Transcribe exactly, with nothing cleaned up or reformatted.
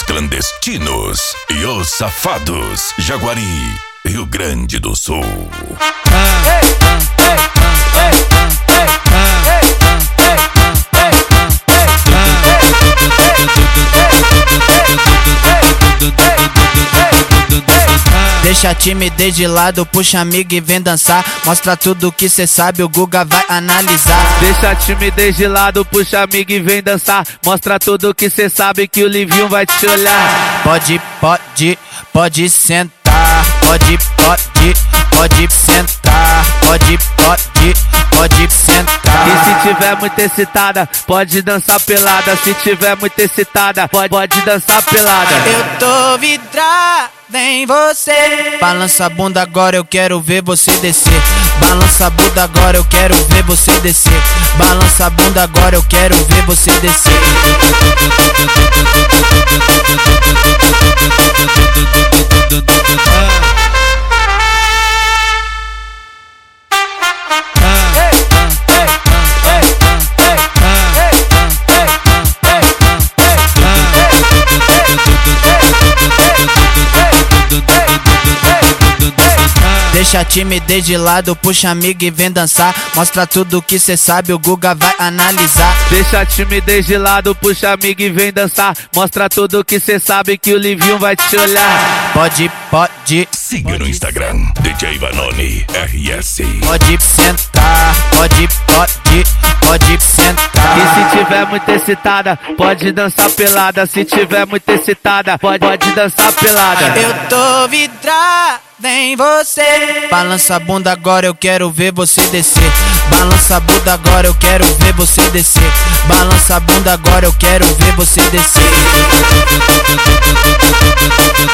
clandestinos e os safados. Jaguari, Rio Grande do Sul. Deixa a timidez de lado, puxa amigo e vem dançar. Mostra tudo que cê sabe, o Guga vai analisar. Deixa a timidez de lado, puxa amigo e vem dançar. Mostra tudo que cê sabe, que o Livinho vai te olhar. Pode, pode, pode sentar. Pode, pode, pode sentar. Pode, pode, pode sentar. E se tiver muito excitada, pode dançar pelada. Se tiver muito excitada, pode, pode dançar pelada. Eu tô vidrada em você. Balança a bunda agora, eu quero ver você descer. Balança a bunda agora, eu quero ver você descer. Balança a bunda agora, eu quero ver você descer. Deixa a timidez de lado, puxa amigo e vem dançar. Mostra tudo que cê sabe, o Guga vai analisar. Deixa a timidez de lado, puxa amigo e vem dançar. Mostra tudo que cê sabe, que o Livinho vai te olhar. Pode, pode. Siga no Instagram, D J Vanoni R S. Pode sentar, pode, pode, pode sentar. E se tiver muito excitada, pode dançar pelada. Se tiver muito excitada, pode, pode dançar pelada. Eu tô vidrada em você. Balança a bunda agora, eu quero ver você descer. Balança a bunda agora, eu quero ver você descer. Balança a bunda agora, eu quero ver você descer.